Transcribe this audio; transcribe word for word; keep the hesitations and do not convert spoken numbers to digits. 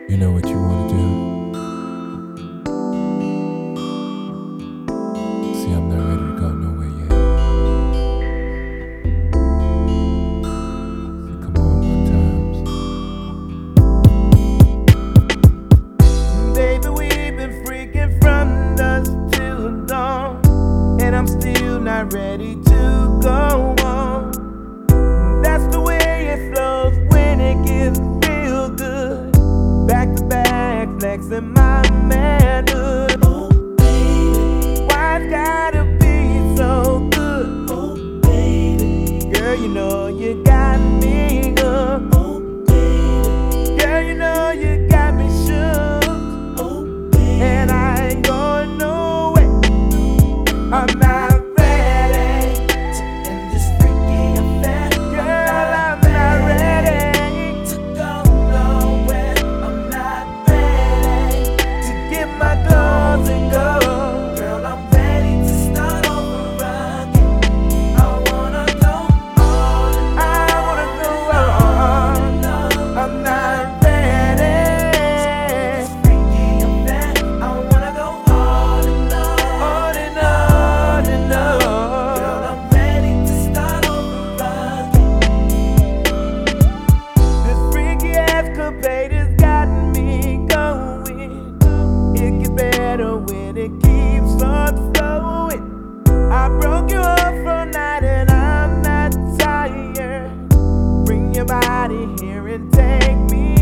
You know what you wanna do? See, I'm not ready to go nowhere yet. So come on one times. Baby, we've been freaking from dusk till dawn, and I'm still not ready to go on. That's the way it flows when it gets real good. Back to back, flexing my manhood. Oh, baby, why it's gotta be so good? Oh, baby, girl, you know you got me hooked. Oh, baby, girl, you know you got me shook. Oh, baby, and I ain't going nowhere. I'm not ready to end this freaky affair. Girl, I'm not ready to go nowhere. I'm not ready to get my clothes and go. Girl, I'm ready to start over again. I wanna go all in. I wanna go all. I'm not ready to this freaky affair. I wanna go all in love, all in love, in love. Girl, I'm ready to start over again. This freaky ass Capade has got me going. It gets better when it keeps on flowing. I broke you up for a night and I'm not tired. Bring your body here and take me